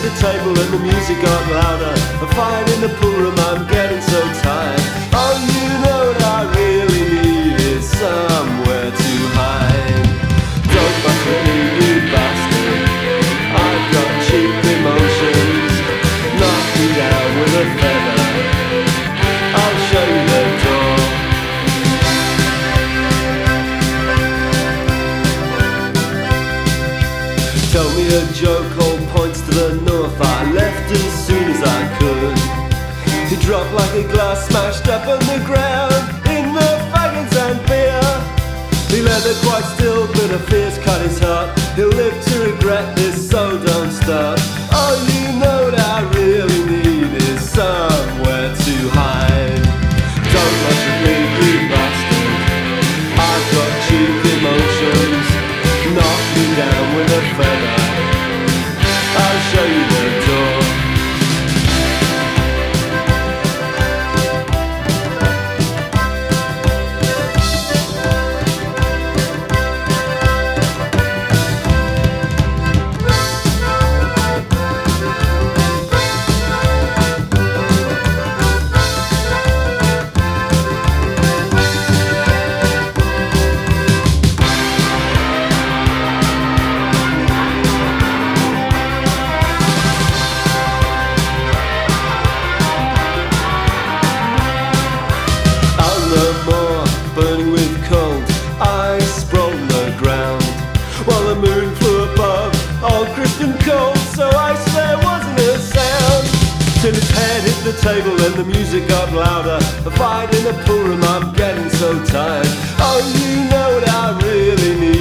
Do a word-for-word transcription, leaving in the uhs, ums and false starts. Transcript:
the table and the music got louder. A fight in the pool room, I'm getting so tired. Oh, you know what I really need is somewhere to hide. Don't fuck with me, you bastard. I've got cheap emotions. Knock me down with a feather. I'll show you the door. Tell me a joke, all points to the north. I left as soon as I could. He dropped like a glass smashed up on the ground in the faggots and beer. He lay there quite still, but a fear's cut his heart. He'll live to regret this, so don't start. Oh, you know what I really need is somewhere to hide. Don't mess with me, you bastard. I've got cheap emotions. Knock me down with a feather. I'll show you the door. Burning with cold, I sprawled on the ground while the moon flew above, all crisp and cold. So I swear wasn't a sound till his head hit the table and the music got louder. A fight in the pool room, I'm getting so tired. Oh, you know what I really need